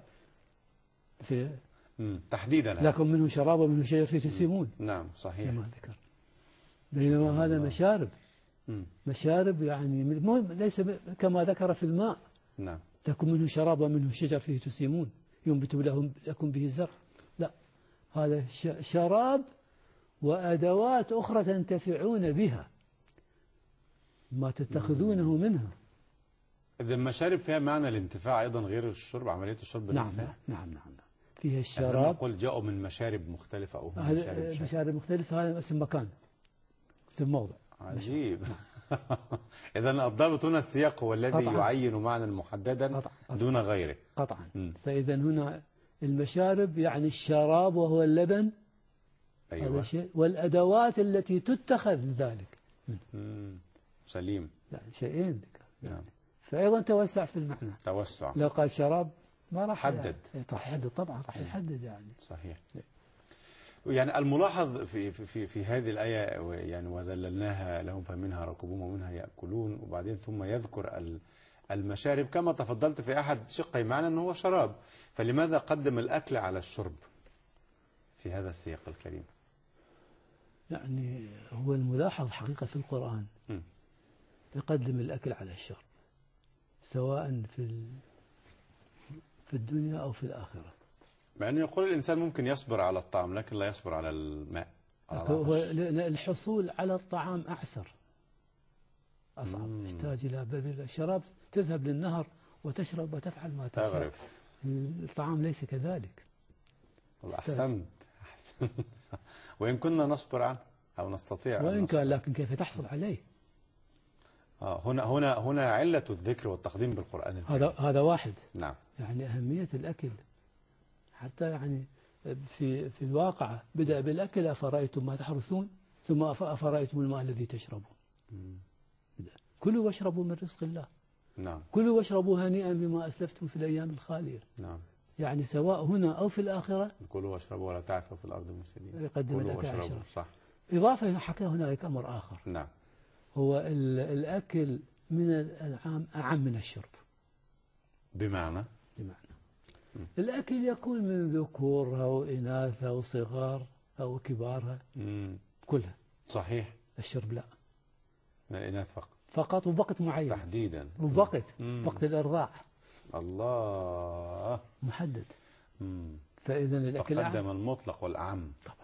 تحديدا لكم منه شراب ومنه شجر فيه تسيمون. نعم صحيح. كما ذكر. بينما هذا مشارب. مشارب يعني ليس كما ذكر في الماء. نعم. لكم منه شراب ومنه شجر فيه تسيمون ينبت لكم به الزرع. لا، هذا شراب وأدوات أخرى تنتفعون بها ما تتخذونه منها. إذا المشارب فيها معنى الانتفاع أيضا غير الشرب، عملية الشرب نفسها. نعم. فيها الشراب. نقول جاءوا من مشارب مختلفة أو مشارب مختلفة. هذا اسم مكان، اسم موضع. عجيب. إذا الضابط هنا السياق هو الذي يعين معنى محددا دون غيره. قطعا. فإذا هنا المشارب يعني الشراب وهو اللبن. أيوة. هذا شيء، والأدوات التي تتخذ ذلك. سليم. يعني شيئين. نعم. فأيضا توسع في المعنى. توسع. لو قال شراب ما راح يحدد. راح يحدد طبعا، راح يحدد يعني. صحيح. يعني الملاحظ في هذه الآية يعني وذللناها لهم فمنها ركوبهم ومنها يأكلون، وبعدين ثم يذكر المشارب كما تفضلت في أحد شقي معنى أنه هو شراب، فلماذا قدم الأكل على الشرب في هذا السياق الكريم؟ يعني هو الملاحظ حقيقة في القرآن يقدم الأكل على الشرب سواء في الدنيا أو في الآخرة. مع أنه يقول الإنسان ممكن يصبر على الطعام لكن لا يصبر على الماء. هو الحصول على الطعام أعسر أصعب. يحتاج إلى بذل. الشراب تذهب للنهر وتشرب وتفعل ما تشاء. تغرف. الطعام ليس كذلك. أحسنت. وإن كنا نصبر عنه أو نستطيع. وإن كان، لكن كيف تحصل عليه؟ هنا علة الذكر والتقديم بالقرآن الكريم. هذا واحد. نعم. يعني أهمية الأكل حتى يعني في الواقعة بدأ بالأكل: أفرأيتم ما تحرثون ثم أفرأيتم الماء الذي تشربون. كلوا واشربوا من رزق الله. نعم. كلوا واشربوا هنيئا بما أسلفتم في الأيام الخالية. نعم. يعني سواء هنا أو في الآخرة كلوا واشربوا ولا تعثوا في الأرض مفسدين. يقدم كلوا الأكل على واشربوا، الشرب. صح. إضافة حكى هناك أمر آخر، نعم. هو الأكل من الأنعام أعم من الشرب. بمعنى الأكل يكون من ذكورها وإناثها وصغار أو كبارها كلها. صحيح. الشرب لا، من الإناث فقط. فقط وبوقت معين تحديدا. وبوقت وقت الإرضاع الله محدد. فإذا الأكل فقدم المطلق والأعم طبعا.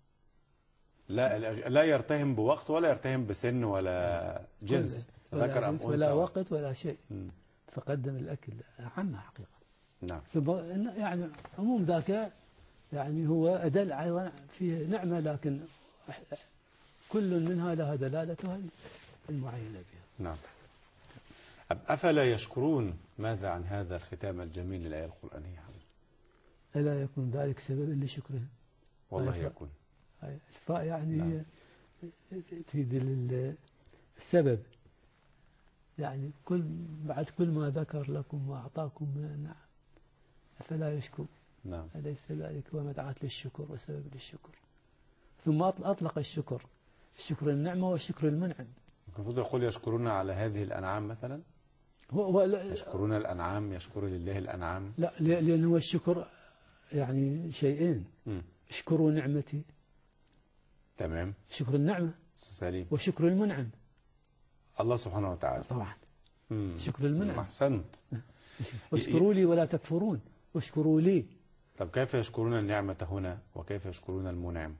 لا يرتهم بوقت ولا يرتهم بسن ولا جنس، ذكر أم أنثى ولا وقت ولا شيء. فقدم الأكل أعم حقيقة. نعم. يعني عموم ذاك يعني هو أدل أيضا في نعمة، لكن كل منها لها دلالتها المعينة بها. نعم. أفلا يشكرون؟ ماذا عن هذا الختام الجميل للآية القرآنية؟ ألا يكون ذلك سببا لشكرهم؟ والله يكون. الفاء يعني نعم. تفيد السبب، يعني بعد كل ما ذكر لكم وأعطاكم من النعم أفلا يشكر؟ نعم. أليس ذلك هو مدعاة للشكر وسبب للشكر؟ ثم أطلق الشكر النعمة والشكر المنعم. المفروض يقول يشكرون على هذه الأنعام مثلا. يشكرون الأنعام، يشكر لله الأنعام. لا، لأن هو الشكر يعني شيئين. اشكروا نعمتي. تمام. شكر النعمة سليم. وشكر المنعم الله سبحانه وتعالى. طبعا. شكر المنعم. أحسنت. واشكروا لي ولا تكفرون، واشكروا لي. طب كيف يشكرون النعمة هنا وكيف يشكرون المنعم؟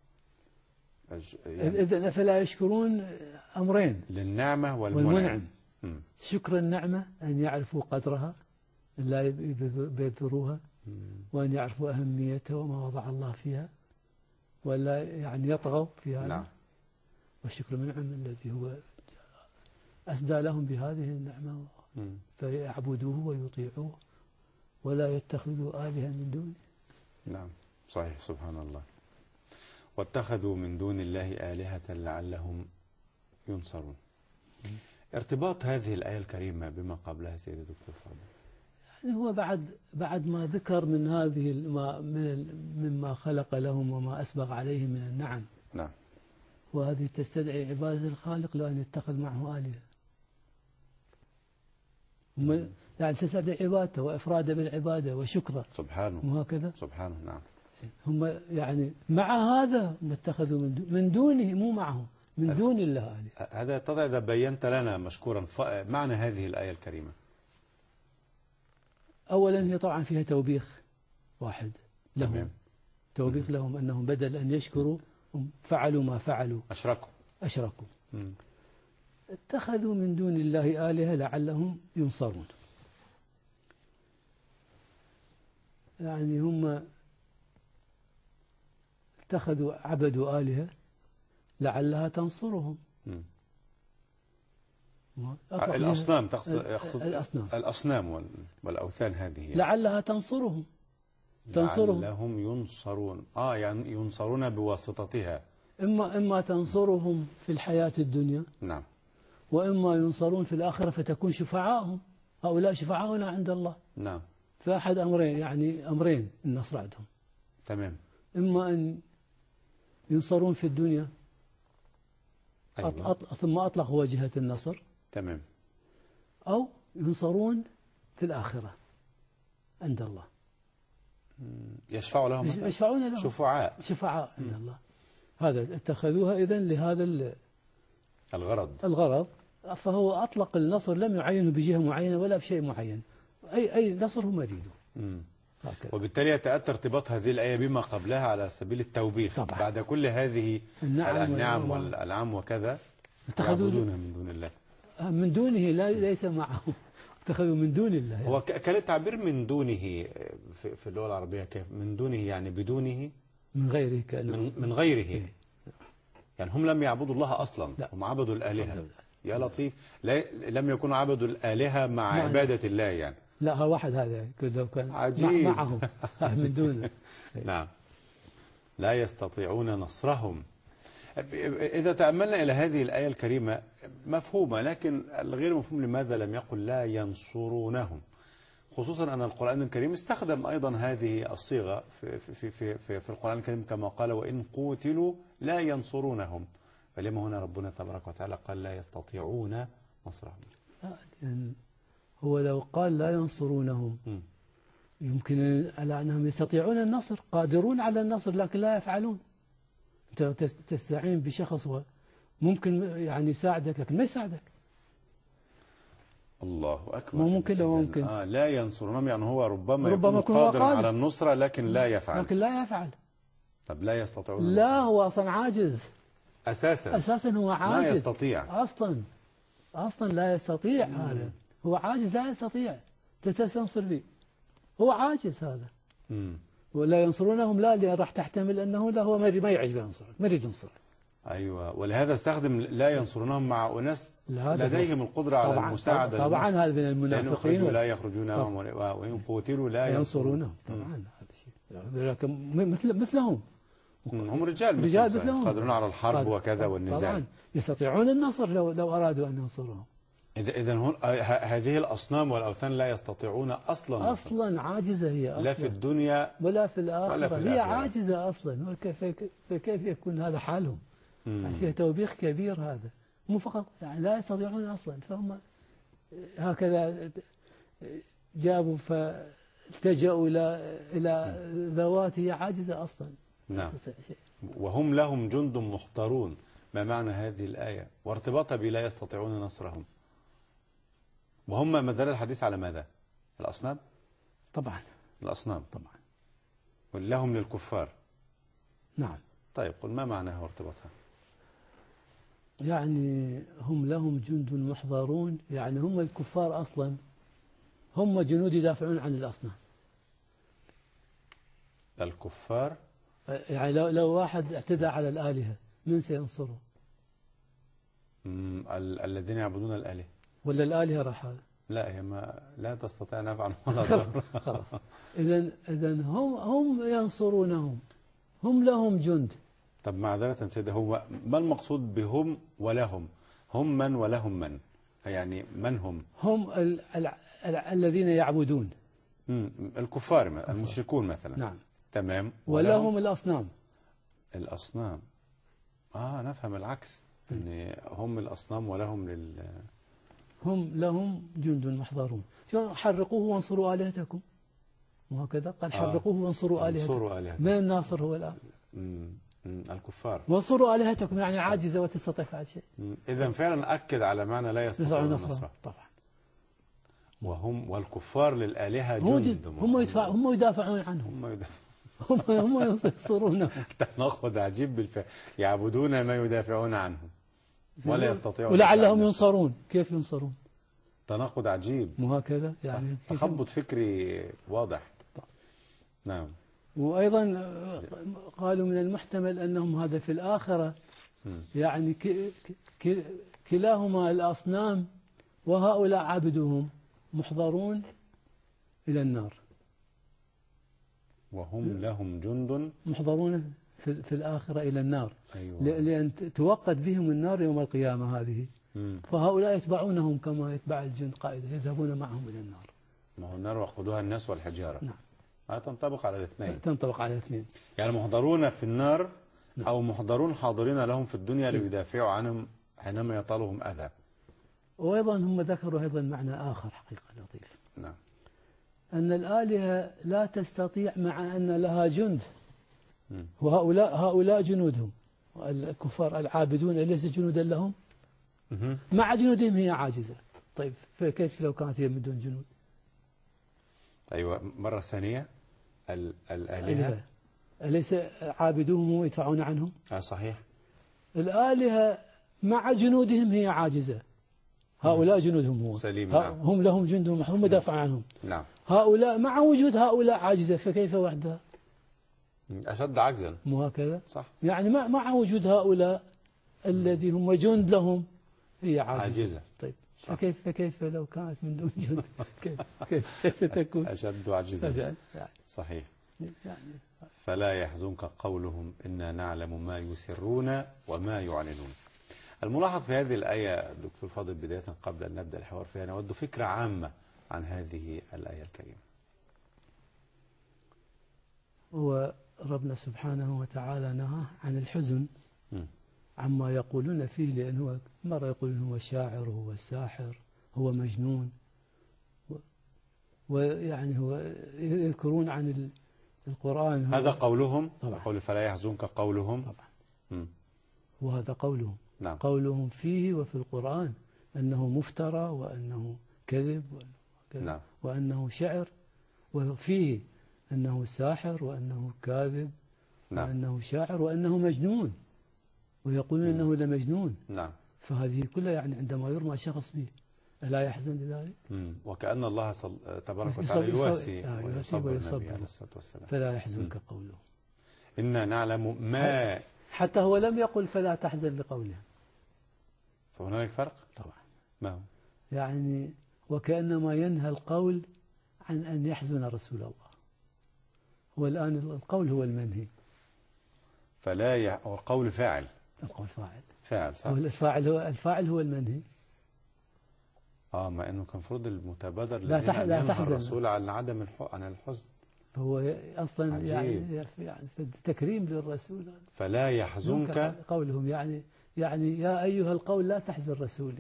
إذن فلا يشكرون أمرين للنعمة والمنعم. شكر النعمة أن يعرفوا قدرها، لا يبذروها، وأن يعرفوا أهميتها وما وضع الله فيها، ولا يعني يطغوا في هذا. نعم. والشكر المنعم الذي هو أسدى لهم بهذه النعمة فيعبدوه ويطيعوه ولا يتخذوا آلهة من دونه. نعم صحيح. سبحان الله. واتخذوا من دون الله آلهة لعلهم ينصرون. ارتباط هذه الآية الكريمة بما قبلها سيدي دكتور فاضل؟ يعني هو بعد ما ذكر من هذه مما خلق لهم وما أسبغ عليهم من النعم. نعم. وهذه تستدعي عبادة الخالق لا أن يتخذ معه آلهة. يعني تستدعي عبادته وإفراده بالعبادة وشكره سبحانه وهكذا. سبحانه. نعم. هم يعني مع هذا ما اتخذوا من دونه، مو معه، من دون الله آلهة. هذا طبعا إذا بينت لنا مشكورا معنى هذه الآية الكريمة. أولا هي طبعا فيها توبيخ واحد لهم. تمام. توبيخ لهم أنهم بدل أن يشكروا فعلوا ما فعلوا، أشركوا. اتخذوا من دون الله آلهة لعلهم ينصرون. يعني هم عبدوا آلهة لعلها تنصرهم. الأصنام الأصنام والأوثان هذه يعني. لعلها تنصرهم. لعلهم ينصرون. يعني ينصرون بواسطتها. إما تنصرهم في الحياة الدنيا. نعم. وإما ينصرون في الآخرة فتكون شفعاءهم، هؤلاء شفعاؤنا عند الله. نعم. فأحد أمرين، يعني أمرين النصر عندهم. تمام. إما أن ينصرون في الدنيا. أيوة. ثم أطلقوا وجهة النصر. تمام. أو ينصرون في الآخرة عند الله. يشفعوا لهم. يشفعون لهم. شفعاء عند الله. هذا اتخذوها إذن لهذا الغرض. فهو أطلق النصر، لم يعينه بجهة معينة ولا بشيء معين. أي نصر هم يريدون. وبالتالي يتأتى ارتباط هذه الآية بما قبلها على سبيل التوبيخ. طبعا. بعد كل هذه النعم والأنعام وكذا يعبدونها من دون الله. من دونه، ليس معه. اتخذوا من دون الله. يعني. هو كان التعبير من دونه في اللغة العربية كيف؟ من دونه يعني بدونه. من غيره. من غيره. يعني هم لم يعبدوا الله أصلا. لا. هم عبدوا الآلهة. يا لطيف. لم يكونوا عبدوا الآلهة مع عبادة الله يعني. لا، هو واحد هذا لو كان عجيب. معه من دونه. نعم. لا يستطيعون نصرهم. إذا تأملنا إلى هذه الآية الكريمة مفهومة، لكن الغير مفهوم لماذا لم يقل لا ينصرونهم، خصوصا أن القرآن الكريم استخدم أيضا هذه الصيغة في القرآن الكريم كما قال وإن قوتلوا لا ينصرونهم، فلما هنا ربنا تبارك وتعالى قال لا يستطيعون نصرهم؟ يعني هو لو قال لا ينصرونهم يمكن على أنهم يستطيعون النصر، قادرون على النصر لكن لا يفعلون. أنت تستعين بشخص ممكن يعني يساعدك لكن ما يساعدك. الله أكبر. ممكن لو ممكن لا ينصرونهم، يعني هو ربما يكون يكون قادر على النصرة لكن لا يفعل. طب لا يستطيعون لا هو أصلا عاجز أساسا هو عاجز، ما يستطيع أصلا لا يستطيع. هذا هو عاجز لا يستطيع تستنصر به، هو عاجز هذا. ولا ينصرونهم لا لأن راح تحتمل أنه لا هو ما يعجبه ينصرك، ما يريد ينصرك. أيوة، ولهذا استخدم لا ينصرونهم مع أناس لديهم القدرة على المساعدة. طبعا هذا من المنافقين. لا يخرجون وإن قوتلوا لا ينصرونهم. طبعا هذا شيء مثلهم، هم رجال مثلهم قادرون على الحرب وكذا والنزاع. طبعا يستطيعون النصر لو أرادوا أن ينصرهم. إذا هذه الأصنام والأوثان لا يستطيعون أصلا عاجزة هي أصلا، لا في الدنيا ولا في الآخرة. هي عاجزة أصلا، فكيف يكون هذا حالهم؟ فيها توبيخ كبير هذا، مو فقط يعني لا يستطيعون أصلا، فهم هكذا جابوا فالتجأوا إلى ذوات هي عاجزة أصلا. نعم. وهم لهم جند محضرون، ما معنى هذه الآية وارتباطها بلا يستطيعون نصرهم؟ وهم ما زال الحديث على ماذا؟ الأصنام؟ طبعا الأصنام طبعا، ولهم للكفار. نعم. طيب قل ما معناها وارتباطها؟ يعني هم لهم جند محضرون، يعني هم الكفار أصلا هم جنود يدافعون عن الأصنام. الكفار يعني لو واحد اعتدى على الآلهة من سينصره؟ الذين يعبدون الآلهة. ولا الآلهة راح؟ لا هي لا تستطيع أن أفعل ولا ضر. خلاص. إذن هم ينصرونهم، هم لهم جند. طب معذرة سيدة، هو ما المقصود بهم ولهم؟ هم من ولهم من؟ يعني من هم؟ هم الذين يعبدون. الكفار المشركون مثلا. نعم. تمام. ولهم الأصنام. الأصنام. نفهم العكس، ان هم الأصنام ولهم هم لهم جند محضرون. حرقوه وانصروا آلهتكم، وهكذا قال حرقوه وانصروا آلهتكم. من الناصر هو الآن؟ الكفار. وانصروا آلهتكم يعني عاجزة وتستطيع فعل شيء. إذا فعلا أكد على معنى لا يستطيعون نصره. طبعا. والكفار للآلهة جند. هم يدافعون عنهم. هم ينصرونهم. تناقض عجيب بالفعل، يعبدون ما يدافعون عنهم ولا يستطيعون. ولعلهم ينصرون. كيف ينصرون؟ تناقض عجيب. مو هكذا يعني تخبط فكري واضح. نعم. وأيضا قالوا من المحتمل أنهم هذا في الآخرة يعني كلاهما الأصنام وهؤلاء عبدهم محضرون إلى النار، وهم لهم جند محضرون في الآخرة إلى النار. أيوة. لأن توقد بهم النار يوم القيامة هذه. فهؤلاء يتبعونهم كما يتبع الجند قائدة، يذهبون معهم إلى النار. ما هو النار وقودها الناس والحجارة. نعم. تنطبق على الاثنين. تنطبق على الاثنين. يعني محضرون في النار. نعم. أو محضرون حاضرين لهم في الدنيا ليدافعوا عنهم حينما يطالهم أذى. وأيضا هم ذكروا أيضا معنى آخر حقيقة لطيف. نعم. أن الآلهة لا تستطيع مع أن لها جند. وهؤلاء جنودهم الكفار العابدون أليس جنودا لهم؟ مع جنودهم هي عاجزة. طيب فكيف لو كانت هي بدون جنود؟ أيوة، مرة ثانية الآلهة أليس عابدوهم ويدفعون عنهم؟ صحيح. الآلهة مع جنودهم هي عاجزة. هؤلاء جنودهم هو سليم. هم لهم جندهم هم يدافع عنهم. نعم. هؤلاء مع وجود هؤلاء عاجزة، فكيف وحدها؟ أشد عجزا. مو هكذا؟ صح. يعني مع وجود هؤلاء الذي هم جند لهم هي عاجزة. طيب فكيف لو كانت من دون جند كيف ستكون؟ أشد عجزا. صحيح. فلا يحزنك قولهم إنا نعلم ما يسرون وما يعلنون. الملاحظ في هذه الآية دكتور فاضل بداية قبل أن نبدأ الحوار فيها، نود فكرة عامة عن هذه الآية الكريمة. وربنا سبحانه وتعالى نهى عن الحزن عما يقولون فيه، لأنه مرة يقولون هو شاعر، هو ساحر، هو مجنون، ويعني هو يذكرون عن القرآن. هذا قولهم طبعا. قول فلا يحزنك قولهم طبعا. وهذا قولهم. نعم. قولهم فيه وفي القرآن أنه مفترى، وأنه كذب، نعم. وأنه شعر، وفيه أنه ساحر، وأنه كاذب، نعم. وأنه شاعر، وأنه مجنون، ويقولون أنه لمجنون. نعم. فهذه كلها يعني عندما يرمى شخص به ألا يحزن لذلك؟ وكأن الله تبارك وتعالى يواسي ويصبر النبي عليه الصلاة والسلام. فلا يحزنك قوله. إنا نعلم ما، حتى هو لم يقل فلا تحزن لقوله. فهناك فرق طبعا. ما هو؟ يعني وكأنما ينهى القول عن أن يحزن رسول الله. والآن القول هو المنهي. هو قول فاعل. القول فاعل. فاعل صح. الفاعل هو المنهي. ما انه كان المفروض المتبادر لا تحزن الرسول عن عن الحزن. فهو اصلا عجيب. يعني تكريم للرسول. فلا يحزنك قولهم، يعني يا ايها القول لا تحزن رسولي.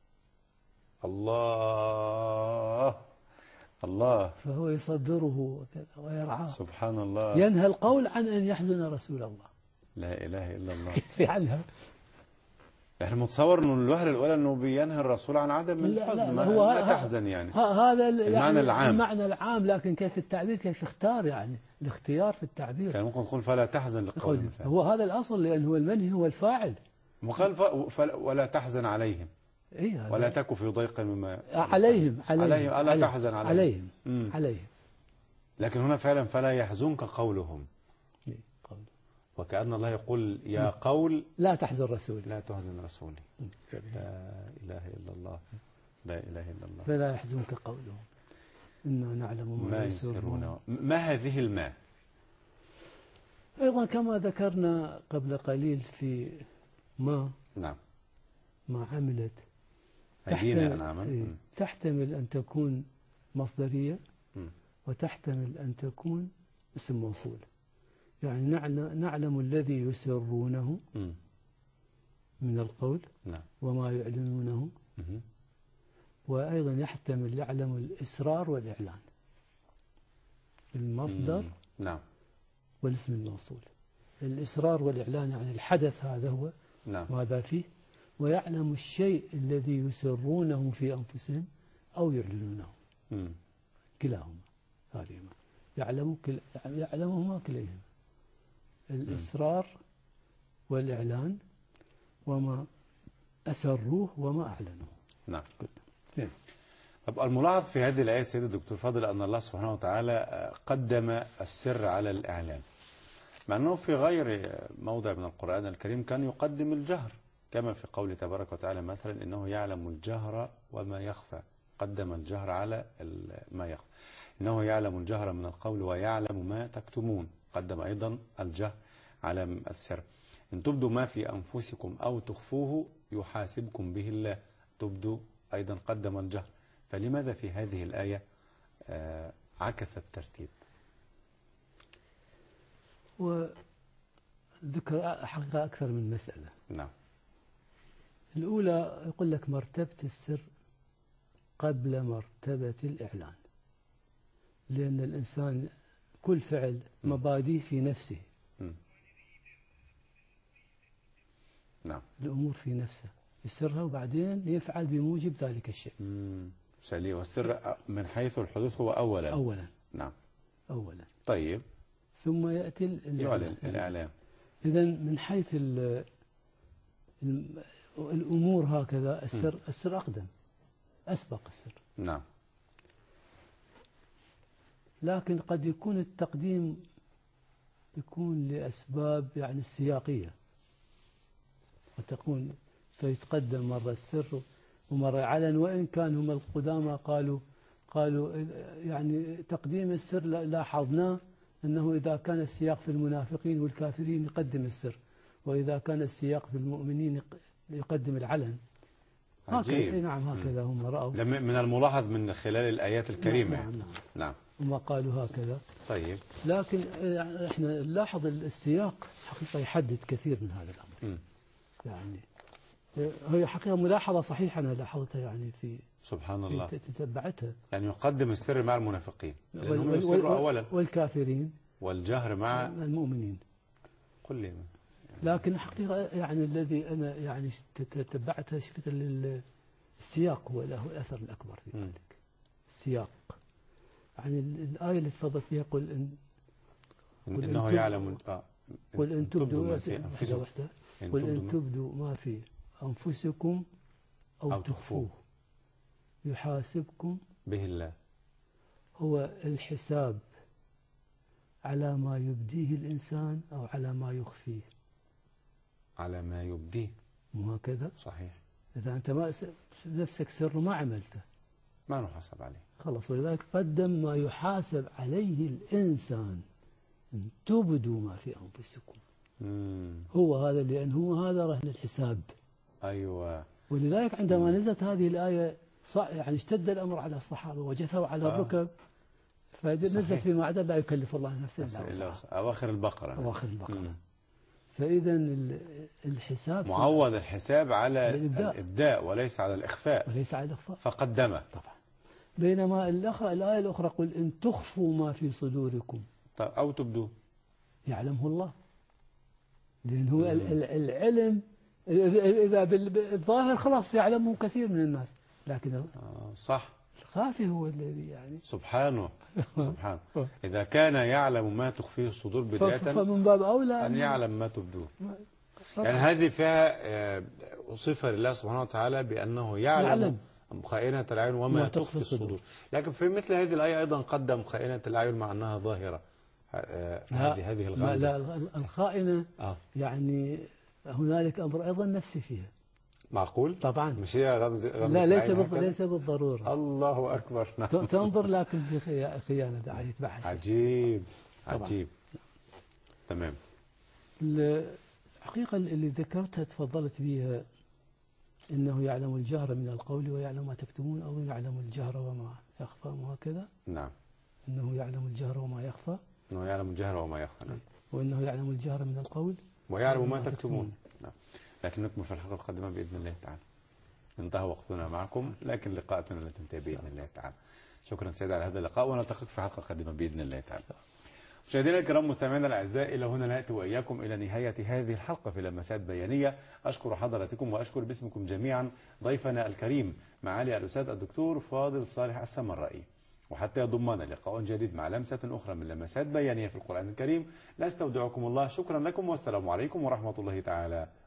الله. فهو يصبره ويرعاه. سبحان الله. ينهى القول عن ان يحزن رسول الله. لا اله الا الله. كيف يعنها؟ احنا متصور انه الوهله الاولى انه بينهى الرسول عن عدم الحزن، لا تحزن يعني. هذا المعنى العام. المعنى العام، لكن كيف التعبير، كيف اختار، يعني الاختيار في التعبير. كان ممكن نقول فلا تحزن لقولهم. هو هذا الاصل، لان هو المنهي هو الفاعل. ولا تحزن عليهم. ولا تك في ضيق مما عليهم الا تحزن عليهم. لكن هنا فعلا فلا يحزنك قولهم. وكأن الله يقول يا قول لا تحزن رسولي، لا تحزن رسولي. لا إله إلا الله. لا إله إلا الله. فلا يحزنك قولهم إنا نعلم ما يسرون. ما هذه الماء؟ أيضا كما ذكرنا قبل قليل في ما. نعم. ما عملت تحتمل أن تكون مصدرية، وتحتمل أن تكون اسم موصول. يعني نعلم الذي يسرونه من القول. نعم. وما يعلنونه. وأيضا يحتمل يعلم الإسرار والإعلان. المصدر. نعم. والاسم الموصول. الإسرار والإعلان يعني الحدث هذا هو. نعم. ماذا فيه. ويعلم الشيء الذي يسرونه في أنفسهم أو يعلنونه. كلاهما. هذهما يعلمهما كليهما. الإسرار والإعلان، وما أسروه وما أعلنوه. نعم. طب الملاحظ في هذه الآية سيد الدكتور فاضل أن الله سبحانه وتعالى قدم السر على الإعلان، مع أنه في غير موضع من القرآن الكريم كان يقدم الجهر، كما في قوله تبارك وتعالى مثلا إنه يعلم الجهر وما يخفى، قدم الجهر على ما يخفى. إنه يعلم الجهر من القول ويعلم ما تكتمون، قدم أيضا الجهر على السر. إن تبدوا ما في أنفسكم أو تخفوه يحاسبكم به الله، تبدوا أيضا قدم الجهر. فلماذا في هذه الآية عكس الترتيب؟ وذكر حقيقة أكثر من مسألة. نعم. الأولى يقول لك مرتبة السر قبل مرتبة الإعلان، لأن الإنسان كل فعل مبادئ في نفسه. نعم. الأمور في نفسه يسرها وبعدين يفعل بموجب ذلك الشيء. سليم. والسر من حيث الحدوث هو أولا. نعم. أولا. طيب. ثم يأتي الإعلام. إذن من حيث الأمور هكذا السر أقدم، أسبق السر. نعم. لكن قد يكون التقديم يكون لأسباب يعني السياقية، وتكون فيتقدم مرة السر ومرة علن، وإن كان هم القدامى قالوا يعني تقديم السر لاحظناه أنه إذا كان السياق في المنافقين والكافرين يقدم السر، وإذا كان السياق في المؤمنين يقدم العلن. عجيب. نعم هكذا هم رأوا. من الملاحظ من خلال الآيات الكريمة. نعم. نعم. هم قالوا هكذا. طيب. لكن احنا نلاحظ السياق حقيقة يحدد كثير من هذا الأمر. يعني هي حقيقة ملاحظة صحيحة أنا لاحظتها يعني في سبحان الله تتبعتها. يعني يقدم السر مع المنافقين لأنهم يسروا أولا والكافرين والجهر مع المؤمنين. قل لي. لكن حقيقة يعني الذي أنا يعني تتبعتها شفت السياق هو له الأثر الأكبر في ذلك. السياق يعني الآية اللي تفضلت فيها قل إنه يعلم قل إن تبدوا ما في أنفسكم قل إن تبدوا ما في أنفسكم أو تخفوه يحاسبكم به الله. هو الحساب على ما يبديه الإنسان أو على ما يخفيه؟ على ما يبديه. مو هكذا؟ صحيح. إذا أنت ما نفسك سر ما عملته ما نحاسب عليه خلاص. ولذلك قدم ما يحاسب عليه الإنسان إن تبدوا ما في أنفسكم. هو هذا لأن هو هذا رهن الحساب. أيوة. ولذلك عندما نزلت هذه الآية يعني اشتد الأمر على الصحابة وجثوا على الركب فنزلت فيما عدا لا يكلف الله نفسا إلا وسعها. أواخر البقرة. أواخر البقرة. فإذا الحساب معود الحساب على الإبداء وليس على الإخفاء. فقدمه طبعا. بينما الآية الأخرى قل إن تخفوا ما في صدوركم أو تبدوه يعلمه الله. لأن هو العلم إذا بالظاهر خلاص يعلمه كثير من الناس لكن صح الخافي هو الذي يعني سبحانه. إذا كان يعلم ما تخفيه الصدور بداية فمن باب أولى أن يعلم ما تبدوه. يعني هذه فيها صفة لله سبحانه وتعالى بأنه يعلم خائنة الأعين وما تخفي الصدور. لكن في مثل هذه الآية أيضا قدم خائنة الأعين مع أنها ظاهرة. هذه الغمزة. لا الخائنة يعني هنالك أمر أيضا نفسي فيها. معقول؟ طبعا. مش هي غمزة لا ليس بالضرورة. الله أكبر. تنظر لكن في خيانة بعد يتبعها. عجيب. تمام. الحقيقة اللي ذكرتها تفضلت بها إنه يعلم الجهر من القول ويعلم ما تكتمون أو يعلم الجهر وما يخفى وهكذا. نعم. إنه يعلم الجهر وما يخفى. إنه يعلم الجهر وما يخفى. نعم. وإنه يعلم الجهر من القول ويعلم ما تكتمون. نعم. لكن نكمل في الحلقة القادمة بإذن الله تعالى. انتهى وقتنا معكم لكن لقاءاتنا لا تنتهي بإذن الله تعالى. شكرا سيد على هذا اللقاء ونلتقيك في حلقة قادمة بإذن الله تعالى. مشاهدينا الكرام مستمعينا الأعزاء إلى هنا نأتي وإياكم إلى نهاية هذه الحلقة في لمسات بيانية. أشكر حضراتكم وأشكر باسمكم جميعا ضيفنا الكريم معالي الأستاذ الدكتور فاضل صالح السمرائي. وحتى يضمنا لقاء جديد مع لمسة أخرى من لمسات بيانية في القرآن الكريم، لا استودعكم الله. شكرا لكم والسلام عليكم ورحمة الله تعالى